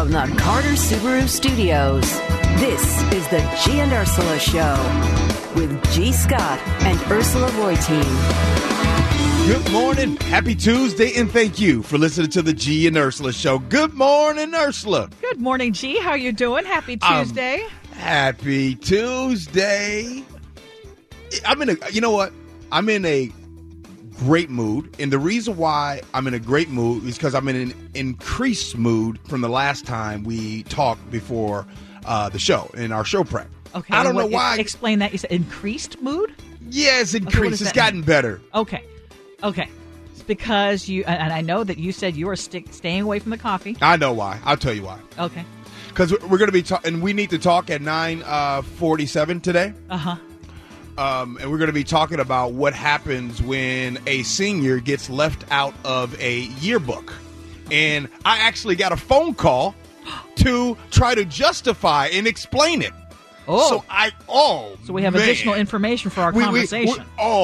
from the Carter Subaru Studios, this is the G and Ursula Show with G. Scott and Ursula Reutin. Good morning. Happy Tuesday, and thank you for listening to the G and Ursula Show. Good morning, Ursula. Good morning, G. How you doing? Happy Tuesday. Happy Tuesday. I'm in a great mood, and the reason why I'm in a great mood is because I'm in an increased mood from the last time we talked before the show, in our show prep. Okay. I don't know why. Explain that. You said increased mood? Yeah, it's increased. It's gotten better. Okay. It's because you, and I know that you said you are staying away from the coffee. I know why. I'll tell you why. Okay. Because we're going to be and we need to talk at 9:47 today. Uh-huh. And we're going to be talking about what happens when a senior gets left out of a yearbook. And I actually got a phone call to try to justify and explain it. Oh. So we have additional information for our conversation.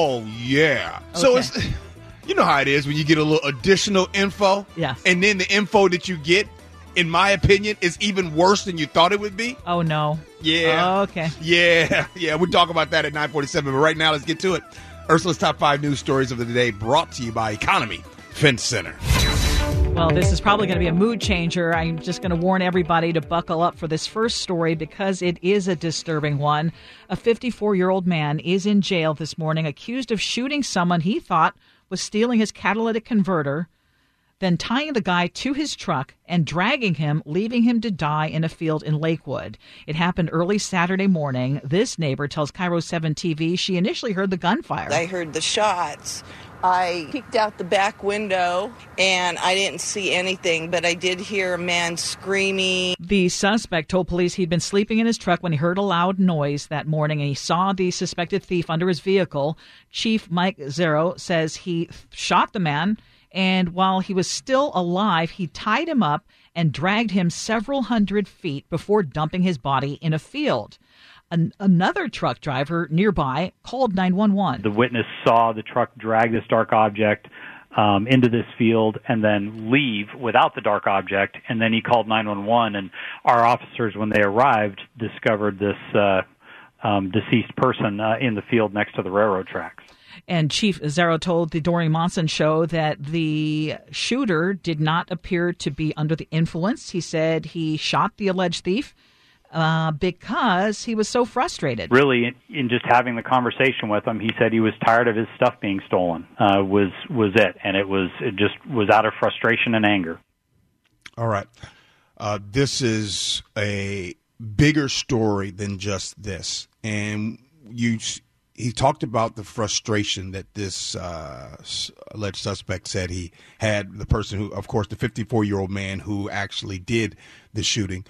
Yeah. Okay. So it's, you know how it is when you get a little additional info. Yes. And then the info that you get, in my opinion, is even worse than you thought it would be. Oh, no. Yeah. Okay. Yeah. We'll talk about that at 9:47. But right now, let's get to it. Ursula's Top 5 News Stories of the Day, brought to you by Economy Fence Center. Well, this is probably going to be a mood changer. I'm just going to warn everybody to buckle up for this first story because it is a disturbing one. A 54-year-old man is in jail this morning, accused of shooting someone he thought was stealing his catalytic converter, then tying the guy to his truck and dragging him, leaving him to die in a field in Lakewood. It happened early Saturday morning. This neighbor tells Cairo 7 TV she initially heard the gunfire. I heard the shots. I peeked out the back window, and I didn't see anything, but I did hear a man screaming. The suspect told police he'd been sleeping in his truck when he heard a loud noise that morning, and he saw the suspected thief under his vehicle. Chief Mike Zero says he shot the man, and while he was still alive, he tied him up and dragged him several hundred feet before dumping his body in a field. Another truck driver nearby called 911. The witness saw the truck drag this dark object into this field and then leave without the dark object, and then he called 911, and our officers, when they arrived, discovered this deceased person in the field next to the railroad tracks. And Chief Zero told the Doreen Monson show that the shooter did not appear to be under the influence. He said he shot the alleged thief because he was so frustrated. Really, in just having the conversation with him, he said he was tired of his stuff being stolen, was it. And it just was out of frustration and anger. All right. This is a bigger story than just this. And he talked about the frustration that this alleged suspect said he had, the person who, of course, the 54-year-old man who actually did the shooting.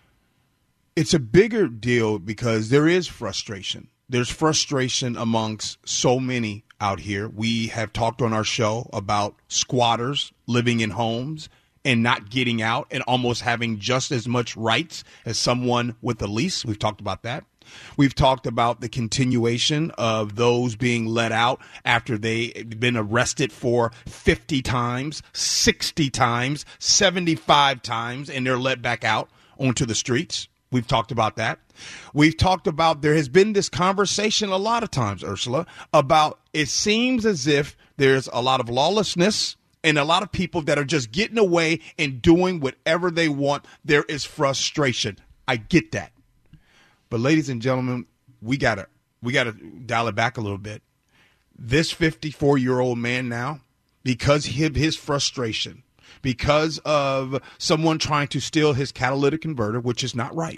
It's a bigger deal because there is frustration. There's frustration amongst so many out here. We have talked on our show about squatters living in homes and not getting out and almost having just as much rights as someone with a lease. We've talked about that. We've talked about the continuation of those being let out after they've been arrested for 50 times, 60 times, 75 times, and they're let back out onto the streets. We've talked about that. We've talked about, there has been this conversation a lot of times, Ursula, about it seems as if there's a lot of lawlessness and a lot of people that are just getting away and doing whatever they want. There is frustration. I get that. But ladies and gentlemen, we gotta dial it back a little bit. This 54-year-old man now, because of his frustration, because of someone trying to steal his catalytic converter, which is not right.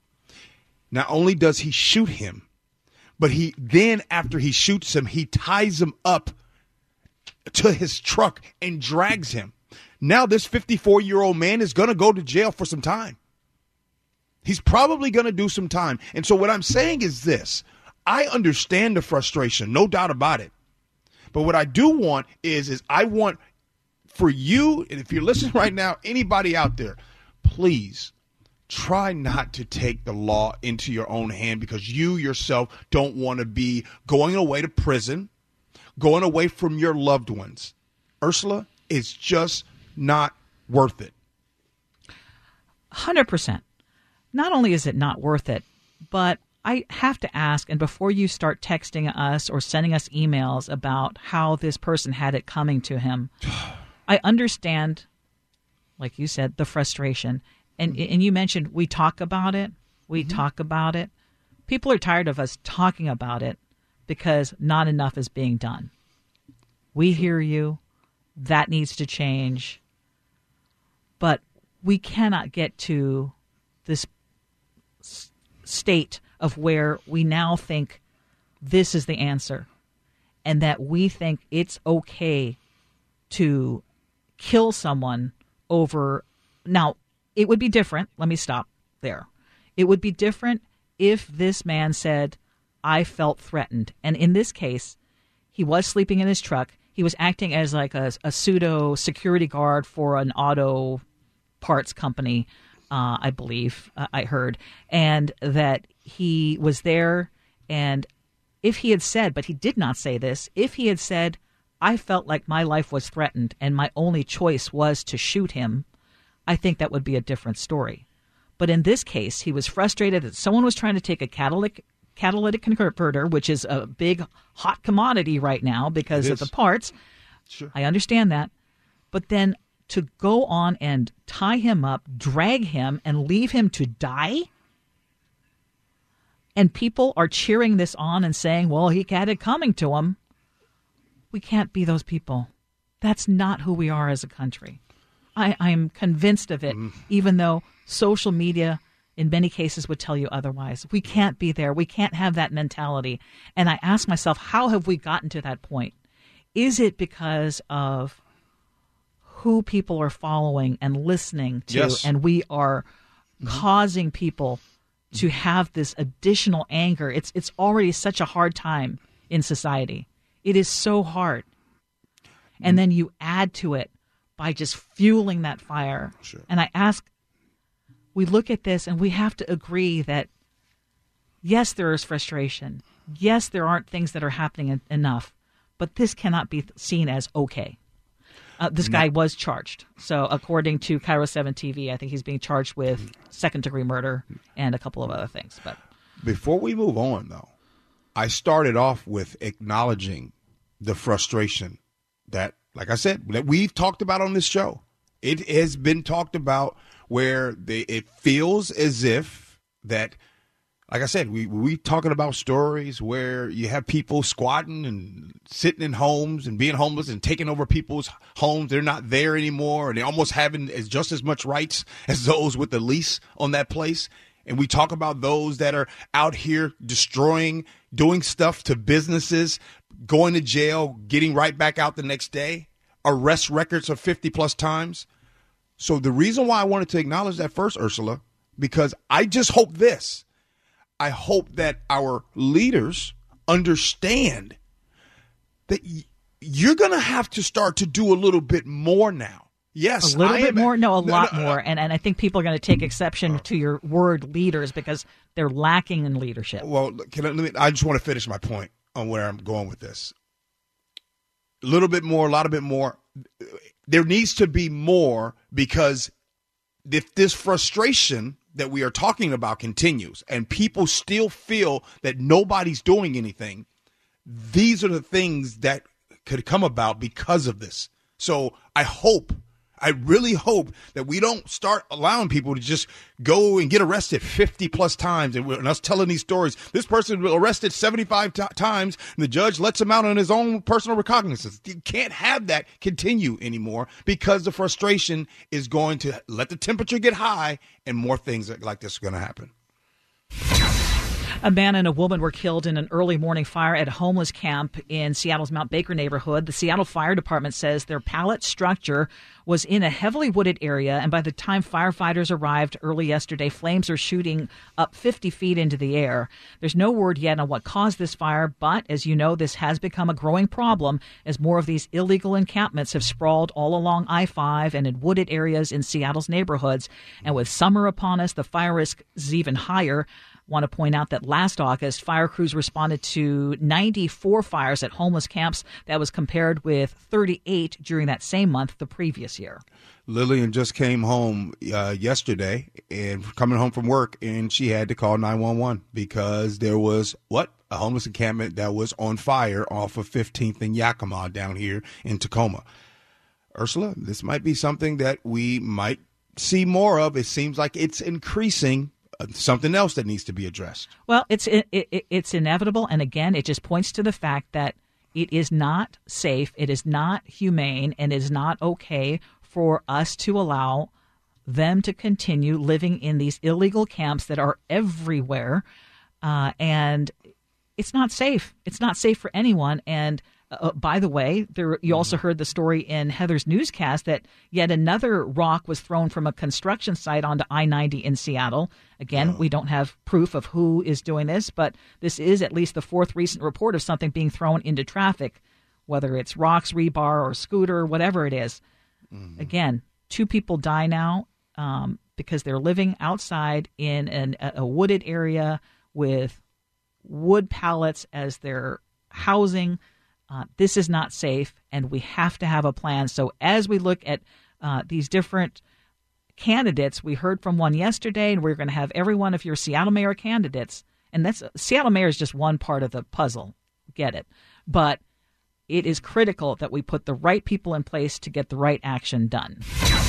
Not only does he shoot him, but after he shoots him, he ties him up to his truck and drags him. Now this 54-year-old man is going to go to jail for some time. He's probably going to do some time. And so what I'm saying is this. I understand the frustration, no doubt about it. But what I do want is I want for you, and if you're listening right now, anybody out there, please try not to take the law into your own hand because you yourself don't want to be going away to prison, going away from your loved ones. Ursula, it's just not worth it. 100%. Not only is it not worth it, but I have to ask, and before you start texting us or sending us emails about how this person had it coming to him, I understand, like you said, the frustration. And you mentioned we talk about it. We talk about it. People are tired of us talking about it because not enough is being done. We hear you. That needs to change. But we cannot get to this state of where we now think this is the answer and that we think it's okay to kill someone over. Now, it would be different. Let me stop there. It would be different if this man said, I felt threatened. And in this case, he was sleeping in his truck. He was acting as like a pseudo security guard for an auto parts company, I believe I heard, and that he was there. And if he had said, but he did not say this, if he had said, I felt like my life was threatened and my only choice was to shoot him, I think that would be a different story. But in this case, he was frustrated that someone was trying to take a catalytic converter, which is a big hot commodity right now because of the parts. Sure. I understand that. But then to go on and tie him up, drag him, and leave him to die? And people are cheering this on and saying, well, he had it coming to him. We can't be those people. That's not who we are as a country. I'm convinced of it, even though social media in many cases would tell you otherwise. We can't be there. We can't have that mentality. And I ask myself, how have we gotten to that point? Is it because of who people are following and listening to, Yes. and we are causing people to have this additional anger? It's already such a hard time in society. It is so hard. And then you add to it by just fueling that fire. Sure. And I ask, we look at this and we have to agree that, yes, there is frustration. Yes, there aren't things that are happening enough, but this cannot be seen as okay. This guy was charged. So according to Cairo 7 TV, I think he's being charged with second-degree murder and a couple of other things. But before we move on, though, I started off with acknowledging the frustration that, like I said, that we've talked about on this show. It has been talked about where it feels as if that, like I said, we talking about stories where you have people squatting and sitting in homes and being homeless and taking over people's homes. They're not there anymore, and they're almost having just as much rights as those with the lease on that place. And we talk about those that are out here destroying, doing stuff to businesses, going to jail, getting right back out the next day, arrest records of 50-plus times. So the reason why I wanted to acknowledge that first, Ursula, because I just hope this. I hope that our leaders understand that you're going to have to start to do a little bit more now. Yes, a little bit more? No, a lot more. And I think people are going to take exception to your word leaders because they're lacking in leadership. Well, I just want to finish my point on where I'm going with this. A little bit more, a lot of bit more. There needs to be more, because if this frustration that we are talking about continues and people still feel that nobody's doing anything, these are the things that could come about because of this. So I really hope that we don't start allowing people to just go and get arrested 50-plus times. And us telling these stories, this person was arrested 75 times, and the judge lets him out on his own personal recognizance. You can't have that continue anymore, because the frustration is going to let the temperature get high, and more things like this are going to happen. A man and a woman were killed in an early morning fire at a homeless camp in Seattle's Mount Baker neighborhood. The Seattle Fire Department says their pallet structure was in a heavily wooded area, and by the time firefighters arrived early yesterday, flames are shooting up 50 feet into the air. There's no word yet on what caused this fire, but as you know, this has become a growing problem as more of these illegal encampments have sprawled all along I-5 and in wooded areas in Seattle's neighborhoods. And with summer upon us, the fire risk is even higher. Want to point out that last August, fire crews responded to 94 fires at homeless camps. That was compared with 38 during that same month the previous year. Lillian just came home yesterday and coming home from work, and she had to call 911 because there was a homeless encampment that was on fire off of 15th and Yakima down here in Tacoma. Ursula, this might be something that we might see more of. It seems like it's increasing. Something else that needs to be addressed. Well, it's inevitable, and again, it just points to the fact that it is not safe, it is not humane, and it is not okay for us to allow them to continue living in these illegal camps that are everywhere, and it's not safe. It's not safe for anyone. And by the way, you also heard the story in Heather's newscast that yet another rock was thrown from a construction site onto I-90 in Seattle. Again, we don't have proof of who is doing this, but this is at least the fourth recent report of something being thrown into traffic, whether it's rocks, rebar, or scooter, whatever it is. Mm-hmm. Again, 2 people die now because they're living outside in a wooded area with wood pallets as their housing. This is not safe, and we have to have a plan. So as we look at these different candidates, we heard from one yesterday, and we're going to have every one of your Seattle mayor candidates. And that's Seattle mayor is just one part of the puzzle. Get it. But it is critical that we put the right people in place to get the right action done.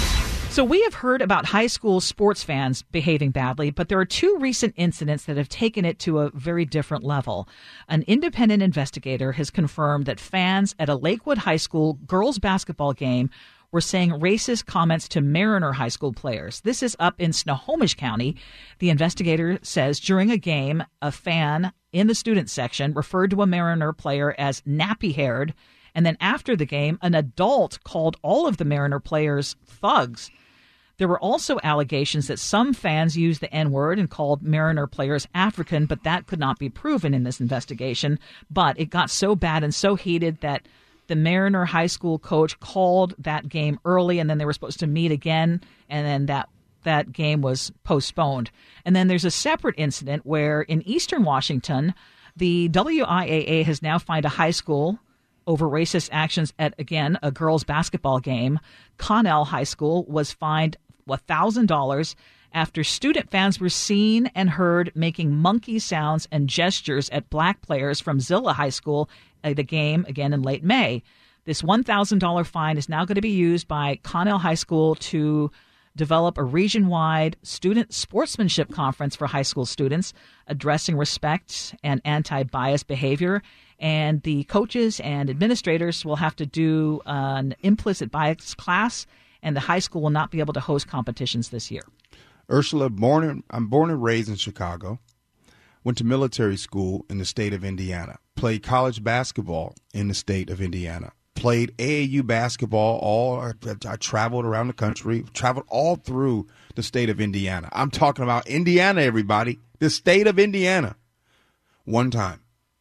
So we have heard about high school sports fans behaving badly, but there are 2 recent incidents that have taken it to a very different level. An independent investigator has confirmed that fans at a Lakewood High School girls basketball game were saying racist comments to Mariner High School players. This is up in Snohomish County. The investigator says during a game, a fan in the student section referred to a Mariner player as nappy-haired, and then after the game, an adult called all of the Mariner players thugs. There were also allegations that some fans used the N-word and called Mariner players African, but that could not be proven in this investigation. But it got so bad and so heated that the Mariner High School coach called that game early, and then they were supposed to meet again, and then that game was postponed. And then there's a separate incident where in Eastern Washington, the WIAA has now fined a high school over racist actions at, again, a girls' basketball game. Connell High School was fined $1,000 after student fans were seen and heard making monkey sounds and gestures at black players from Zilla High School at the game, again, in late May. This $1,000 fine is now going to be used by Connell High School to develop a region-wide student sportsmanship conference for high school students addressing respect and anti-bias behavior. And the coaches and administrators will have to do an implicit bias class, and the high school will not be able to host competitions this year. Ursula, I'm born and raised in Chicago, went to military school in the state of Indiana, played college basketball in the state of Indiana, played AAU basketball. I traveled around the country, traveled all through the state of Indiana. I'm talking about Indiana, everybody, the state of Indiana. One time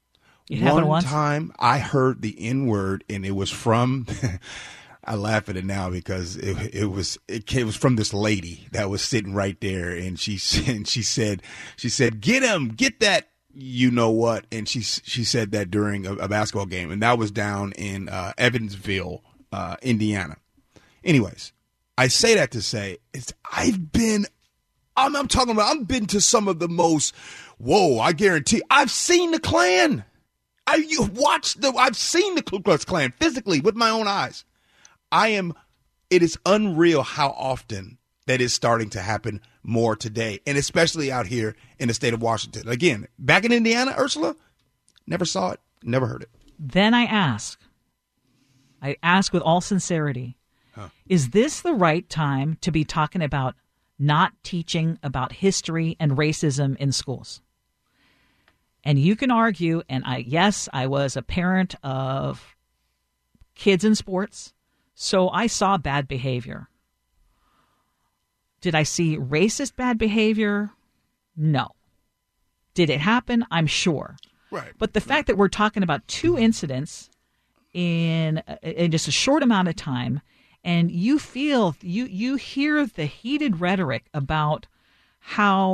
I heard the N-word, and it was from I laugh at it now because it was from this lady that was sitting right there, and she said, "Get him, get that, you know what?" And she said that during a basketball game, and that was down in Evansville, Indiana. Anyways, I say that to say I've been to some of the most. Whoa! I guarantee I've seen the Klan. I've seen the Ku Klux Klan physically with my own eyes. It is unreal how often that is starting to happen more today, and especially out here in the state of Washington. Again, back in Indiana, Ursula, never saw it, never heard it. Then I ask with all sincerity, is this the right time to be talking about not teaching about history and racism in schools? And you can argue, and I was a parent of kids in sports, so I saw bad behavior. Did I see racist bad behavior? No. Did it happen? I'm sure. Right. But the fact that we're talking about 2 incidents in just a short amount of time, and you hear the heated rhetoric about how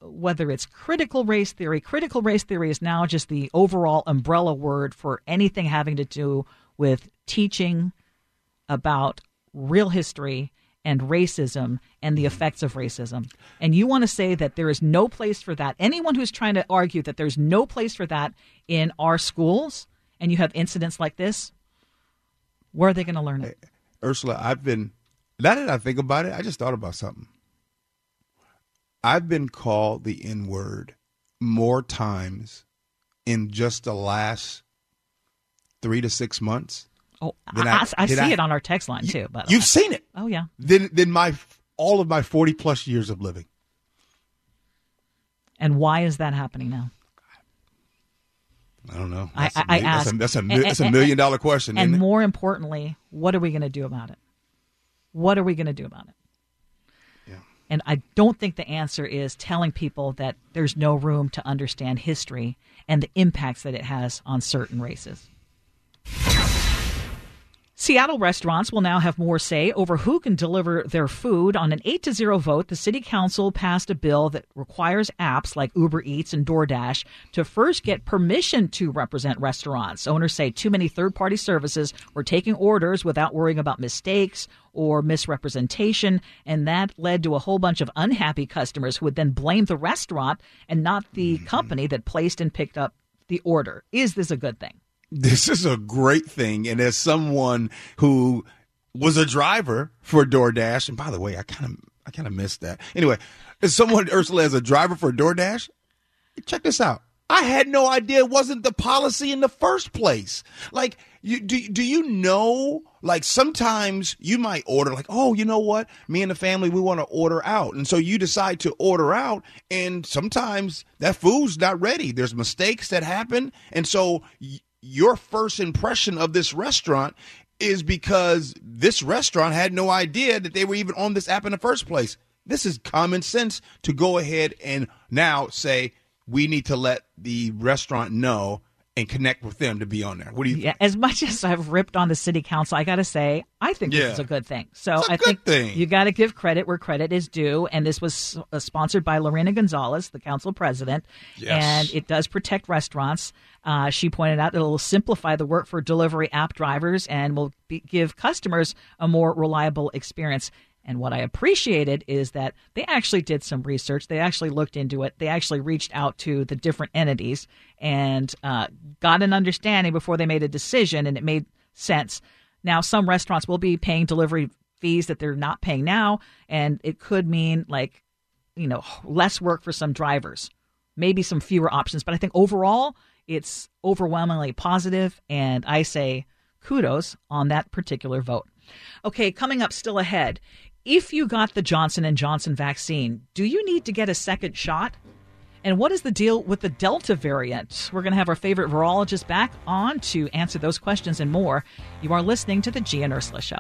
whether it's critical race theory is now just the overall umbrella word for anything having to do with teaching about real history and racism and the effects of racism. And you want to say that there is no place for that. Anyone who's trying to argue that there's no place for that in our schools, and you have incidents like this, where are they going to learn it? Hey, Ursula, now that I think about it, I just thought about something. I've been called the N-word more times in just the last 3 to 6 months. Oh, I see it on our text line too. But you've seen it. Oh yeah. Than all of my 40 plus years of living. And why is that happening now? I don't know. I ask. That's a $1 million question. And isn't it? more importantly, what are we going to do about it? What are we going to do about it? Yeah. And I don't think the answer is telling people that there's no room to understand history and the impacts that it has on certain races. Seattle restaurants will now have more say over who can deliver their food. On an 8-0 vote, the city council passed a bill that requires apps like Uber Eats and DoorDash to first get permission to represent restaurants. Owners say too many third-party services were taking orders without worrying about mistakes or misrepresentation, and that led to a whole bunch of unhappy customers who would then blame the restaurant and not the company that placed and picked up the order. Is this a good thing? This is a great thing. And as someone who was a driver for DoorDash, and by the way, I kind of missed that. Anyway, as someone, Ursula, as a driver for DoorDash, check this out. I had no idea it wasn't the policy in the first place. Like, do you know, like sometimes you might order like, oh, you know what? Me and the family, we want to order out. And so you decide to order out. And sometimes that food's not ready. There's mistakes that happen. And so your first impression of this restaurant is because this restaurant had no idea that they were even on this app in the first place. This is common sense to go ahead and now say we need to let the restaurant know and connect with them to be on there. What do you think? As much as I've ripped on the city council, I got to say, I think this is a good thing. So I think you got to give credit where credit is due. And this was sponsored by Lorena Gonzalez, the council president. Yes. And it does protect restaurants. She pointed out that it will simplify the work for delivery app drivers and will give customers a more reliable experience. And what I appreciated is that they actually did some research. They actually looked into it. They actually reached out to the different entities and got an understanding before they made a decision, and it made sense. Now, some restaurants will be paying delivery fees that they're not paying now, and it could mean less work for some drivers, maybe some fewer options. But I think overall, it's overwhelmingly positive, and I say kudos on that particular vote. Okay, coming up still ahead. If you got the Johnson & Johnson vaccine, do you need to get a second shot? And what is the deal with the Delta variant? We're going to have our favorite virologist back on to answer those questions and more. You are listening to the G and Ursula Show.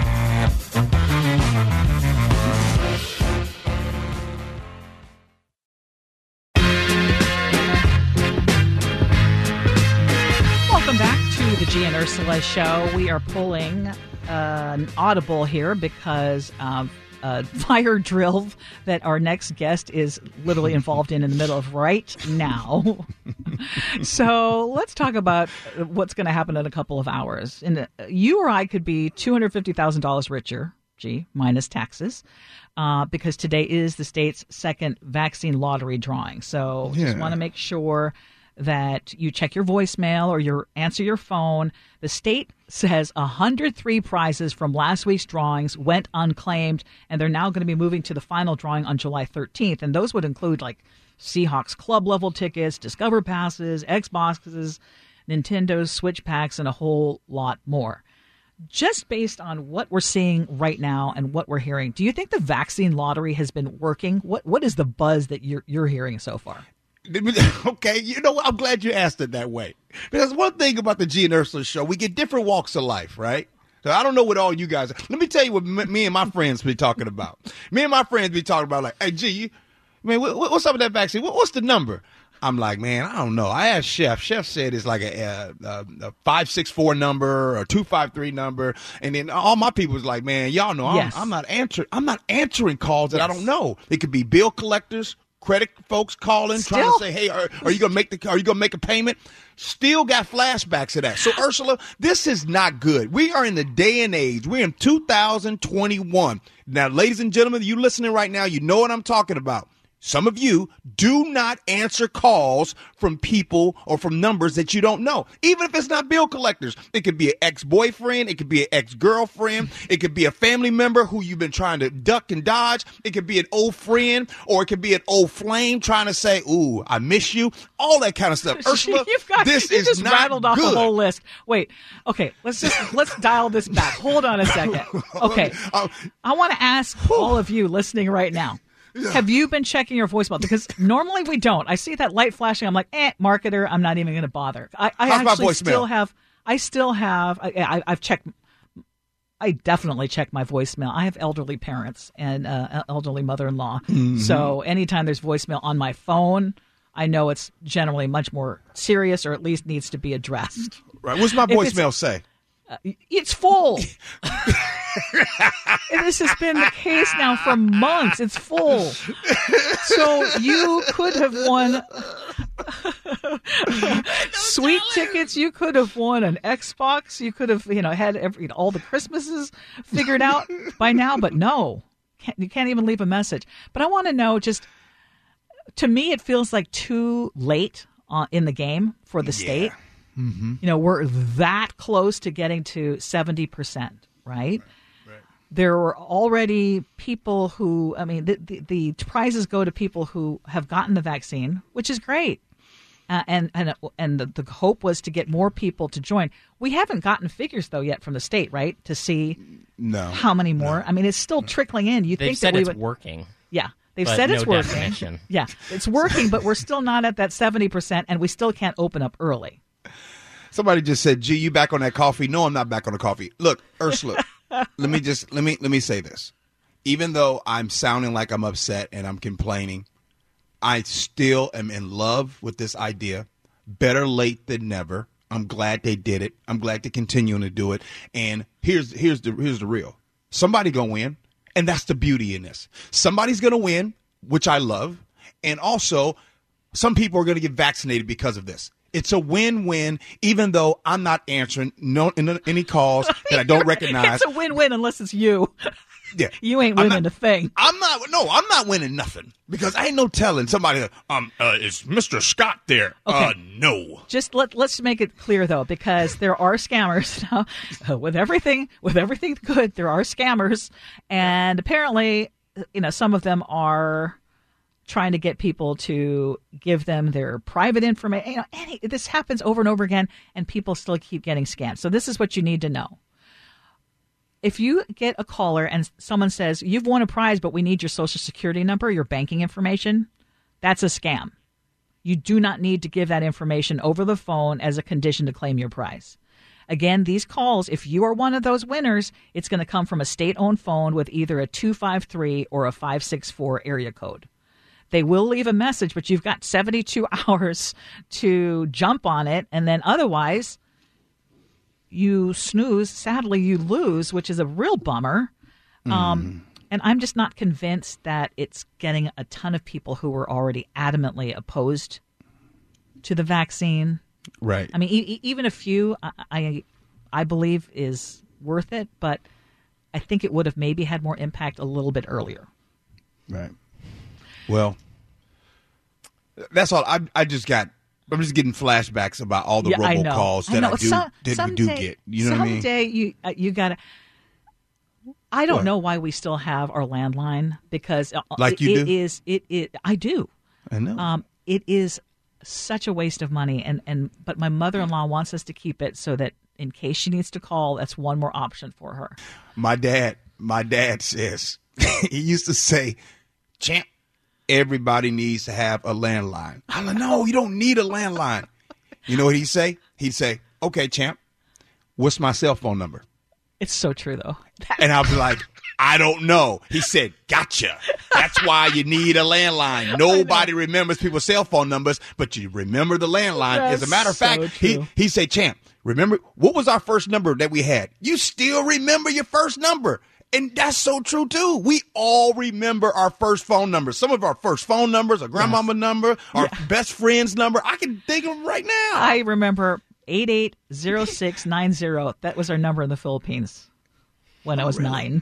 Welcome back to the G and Ursula Show. We are pulling an audible here because of a fire drill that our next guest is literally involved in the middle of right now. So let's talk about what's going to happen in a couple of hours. And you or I could be $250,000 richer, minus taxes, because today is the state's second vaccine lottery drawing. So just want to make sure that you check your voicemail or you answer your phone. The state says 103 prizes from last week's drawings went unclaimed, and they're now going to be moving to the final drawing on July 13th. And those would include like Seahawks club level tickets, Discover passes, Xboxes, Nintendo's Switch packs, and a whole lot more. Just based on what we're seeing right now and what we're hearing, do you think the vaccine lottery has been working? What is the buzz that you're hearing so far? Okay, you know what? I'm glad you asked it that way. Because one thing about the G and Ursula Show, we get different walks of life, right? So I don't know what all you guys are. Let me tell you what me and my friends be talking about. Me and my friends be talking about like, hey, G, what's up with that vaccine? What's the number? I'm like, man, I don't know. I asked Chef. Chef said it's like a 564 number or 253 number. And then all my people was like, man, y'all know I'm not answering calls that I don't know. It could be bill collectors, credit folks calling, trying to say, hey, are you gonna make a payment? Still got flashbacks of that. So Ursula, this is not good. We are in the day and age. We're in 2021. Now, ladies and gentlemen, you listening right now, you know what I'm talking about. Some of you do not answer calls from people or from numbers that you don't know, even if it's not bill collectors. It could be an ex-boyfriend. It could be an ex-girlfriend. It could be a family member who you've been trying to duck and dodge. It could be an old friend, or it could be an old flame trying to say, ooh, I miss you. All that kind of stuff. Ursula, this is just not rattled off good. the whole list. Wait, okay, let's dial this back. Hold on a second. Okay, I want to ask all of you listening right now. Yeah. Have you been checking your voicemail? Because normally we don't. I see that light flashing. I'm like, marketer, I'm not even going to bother. I've checked. I definitely check my voicemail. I have elderly parents and elderly mother-in-law. Mm-hmm. So anytime there's voicemail on my phone, I know it's generally much more serious, or at least needs to be addressed. Right. What's my voicemail say? It's full. This has been the case now for months. It's full. So you could have won sweet tickets. You could have won an Xbox. You could have, had all the Christmases figured out by now. But no, you can't even leave a message. But I want to know, just to me, it feels like too late in the game for the state. Mm-hmm. We're that close to getting to 70%, right? There were already people who, the prizes go to people who have gotten the vaccine, which is great. And the hope was to get more people to join. We haven't gotten figures, though, yet from the state, right, to see how many more. No. It's still trickling in. They've said it's working. Yeah. They've said it's working. Definition. Yeah, it's working, but we're still not at that 70%, and we still can't open up early. Somebody just said, "Gee, you back on that coffee?" No, I'm not back on the coffee. Look, Ursula, let me say this. Even though I'm sounding like I'm upset and I'm complaining, I still am in love with this idea. Better late than never. I'm glad they did it. I'm glad they're continuing to do it. And here's the real. Somebody gonna win, and that's the beauty in this. Somebody's gonna win, which I love, and also some people are gonna get vaccinated because of this. It's a win-win, even though I'm not answering any calls that I don't recognize. It's a win-win unless it's you. Yeah. You ain't winning a thing. I'm not winning nothing, because I ain't no telling somebody, is Mr. Scott there? Okay. No. Just let's make it clear, though, because there are scammers now. With everything good, there are scammers. And apparently, some of them are trying to get people to give them their private information. This happens over and over again, and people still keep getting scammed. So this is what you need to know. If you get a caller and someone says, you've won a prize, but we need your social security number, your banking information, that's a scam. You do not need to give that information over the phone as a condition to claim your prize. Again, these calls, if you are one of those winners, it's going to come from a state-owned phone with either a 253 or a 564 area code. They will leave a message, but you've got 72 hours to jump on it, and then otherwise you snooze. Sadly, you lose, which is a real bummer. And I'm just not convinced that it's getting a ton of people who were already adamantly opposed to the vaccine. Right. Even a few, I believe is worth it, but I think it would have maybe had more impact a little bit earlier. Right. Well, that's all. I'm just getting flashbacks about all the robocalls that I do get. You know what I mean? Someday you gotta. I don't know why we still have our landline, because like you do. I do. I know. It is such a waste of money, but my mother-in-law wants us to keep it so that in case she needs to call, that's one more option for her. My dad says he used to say, "Champ, everybody needs to have a landline." I'm like, no, you don't need a landline. You know what he'd say? He'd say, "Okay, champ, what's my cell phone number?" It's so true, though. And I'll be like, "I don't know." He said, "Gotcha. That's why you need a landline. Nobody remembers people's cell phone numbers, but you remember the landline." That's as a matter of fact, he said, "Champ, remember, what was our first number that we had? You still remember your first number." And that's so true, too. We all remember our first phone numbers. Some of our first phone numbers, our grandmama number, our best friend's number. I can think of them right now. I remember 880690. That was our number in the Philippines when I was 9.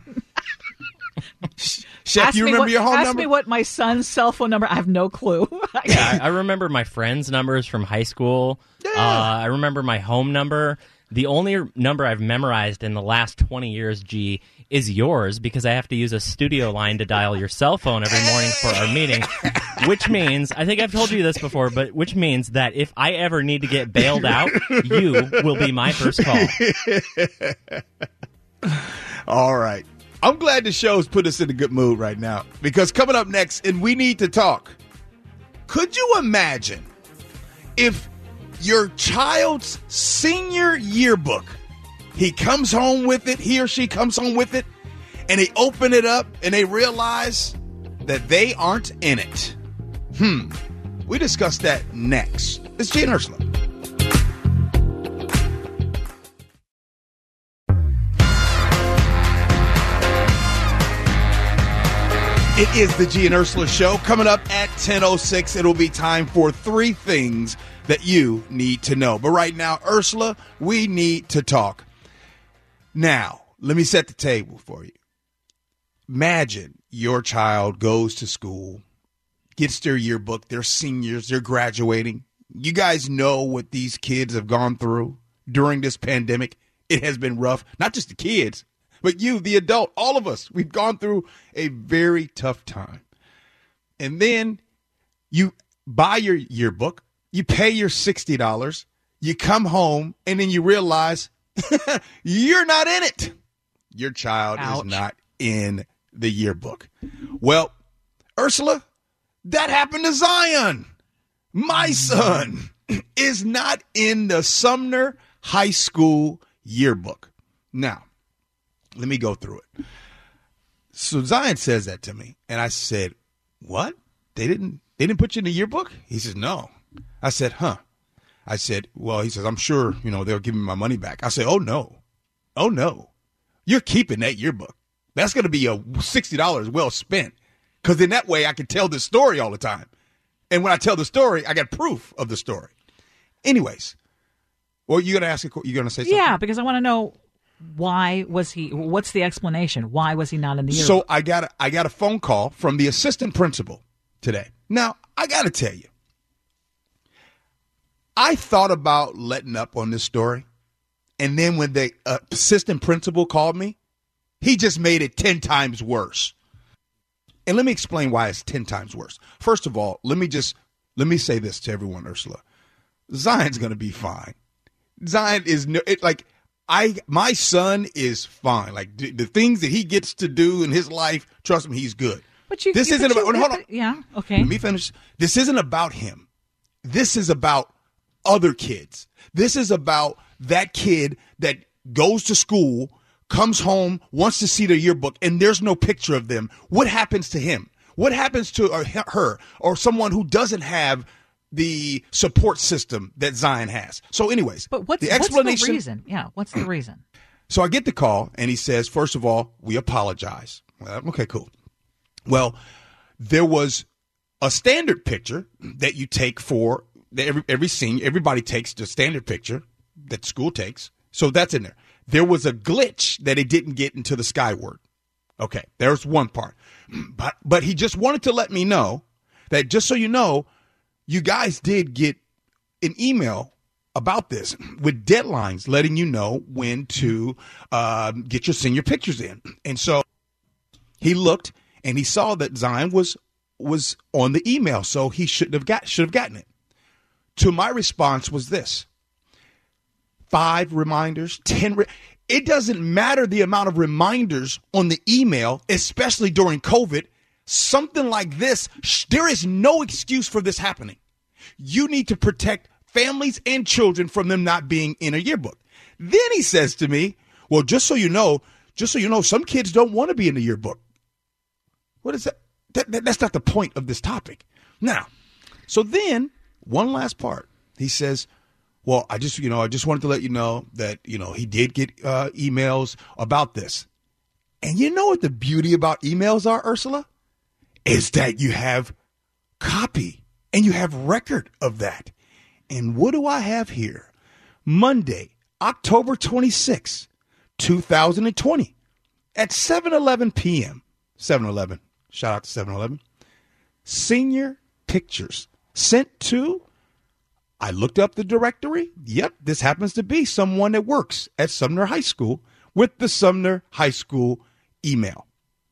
Chef, you remember your home number? Ask me what my son's cell phone number. I have no clue. Yeah, I remember my friends' numbers from high school. Yeah. I remember my home number. The only number I've memorized in the last 20 years, G, is yours, because I have to use a studio line to dial your cell phone every morning for our meeting, which means, I think I've told you this before, but which means that if I ever need to get bailed out, you will be my first call. All right. I'm glad the show's put us in a good mood right now, because coming up next, and we need to talk, could you imagine if your child's senior yearbook, he comes home with it, he or she comes home with it, and they open it up and they realize that they aren't in it? We discuss that next. It's G and Ursula. It is the G and Ursula Show. Coming up at 10:06, it'll be time for 3 things that you need to know. But right now, Ursula, we need to talk. Now, let me set the table for you. Imagine your child goes to school, gets their yearbook, they're seniors, they're graduating. You guys know what these kids have gone through during this pandemic. It has been rough, not just the kids, but you, the adult, all of us. We've gone through a very tough time. And then you buy your yearbook, you pay your $60, you come home, and then you realize you're not in it. Your child is not in the yearbook. Well, Ursula, that happened to Zion. My son is not in the Sumner High School yearbook. Now, let me go through it. So Zion says that to me, and I said, "What? They didn't put you in the yearbook?" He says, "No." I said, "Huh." I said, "Well," he says, "I'm sure, they'll give me my money back." I said, "Oh no. You're keeping that yearbook. That's going to be a $60 well spent, because in that way I can tell this story all the time. And when I tell the story, I got proof of the story." Anyways, well, you're going to say something? Yeah, because I want to know, what's the explanation? Why was he not in the yearbook? So I got a phone call from the assistant principal today. Now, I got to tell you, I thought about letting up on this story. And then when the assistant principal called me, he just made it 10 times worse. And let me explain why it's 10 times worse. First of all, let me say this to everyone, Ursula. Zion's going to be fine. Zion is my son is fine. Like the things that he gets to do in his life, trust me, he's good. But this isn't about. Hold on. Yeah. Okay. Let me finish. This isn't about him. This is about other kids. This is about that kid that goes to school, comes home, wants to see their yearbook, and there's no picture of them. What happens to him? What happens to her or someone who doesn't have the support system that Zion has? So anyways, but what's the reason? Yeah, what's the reason? So I get the call, and he says, first of all, we apologize. Well, okay, cool. Well, there was a standard picture that you take for every senior. Everybody takes the standard picture that school takes. So that's in there. There was a glitch that it didn't get into the Skyward. Okay, there's one part. But he just wanted to let me know that, just so you know, you guys did get an email about this with deadlines letting you know when to get your senior pictures in. And so he looked and he saw that Zion was on the email, so he should have gotten it. To my response was this: 5 reminders, 10. It doesn't matter the amount of reminders on the email, especially during COVID. Something like this, there is no excuse for this happening. You need to protect families and children from them not being in a yearbook. Then he says to me, well, just so you know, some kids don't want to be in the yearbook. What is that? That's not the point of this topic. Now, so then one last part. He says, well, I just wanted to let you know that, he did get emails about this. And you know what the beauty about emails are, Ursula? Is that you have copy and you have record of that. And what do I have here? Monday, October 26, 2020 at 7:11 p.m. 7-Eleven. Shout out to 7-Eleven. Senior pictures sent to, I looked up the directory. Yep, this happens to be someone that works at Sumner High School with the Sumner High School email.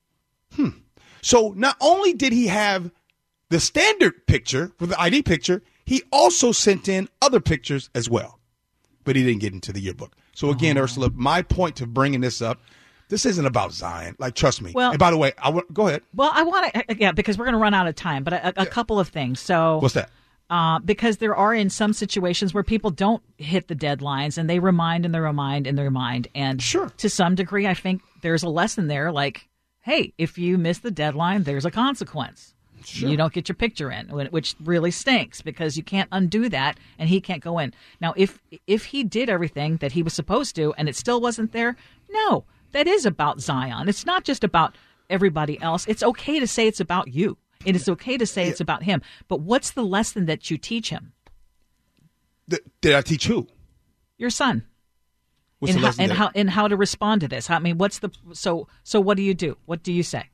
So not only did he have the standard picture for the ID picture, he also sent in other pictures as well. But he didn't get into the yearbook. So again, Ursula, my point to bringing this up, this isn't about Zion. Like, trust me. Well, and by the way, go ahead. Well, I want to, because we're going to run out of time, but a couple of things. So what's that? Because there are in some situations where people don't hit the deadlines and they remind and they remind and they remind. And sure, to some degree, I think there's a lesson there. Like, hey, if you miss the deadline, there's a consequence. Sure. You don't get your picture in, which really stinks because you can't undo that and he can't go in. Now, if he did everything that he was supposed to and it still wasn't there, no, that is about Zion. It's not just about everybody else. It's okay to say it's about you. And it's okay to say it's about him. But what's the lesson that you teach him? Did I teach who? Your son. What's the lesson? And how to respond to this. I mean, what's the so what do you do? What do you say?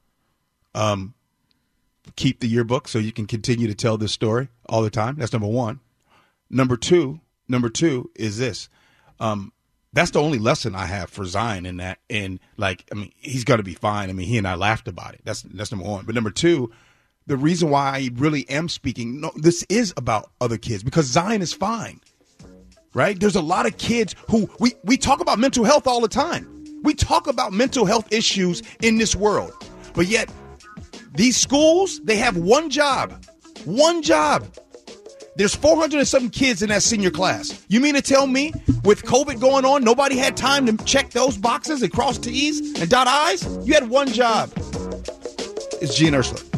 Keep the yearbook so you can continue to tell this story all the time. That's number one. Number two is this. That's the only lesson I have for Zion in that. And he's going to be fine. I mean, he and I laughed about it. That's number one. But number two, the reason why I really am speaking, this is about other kids because Zion is fine, right? There's a lot of kids who we talk about mental health all the time. We talk about mental health issues in this world, but yet these schools, they have one job. There's 400 and something kids in that senior class. You mean to tell me with COVID going on, nobody had time to check those boxes and cross T's and dot I's? You had one job. It's G and Ursula.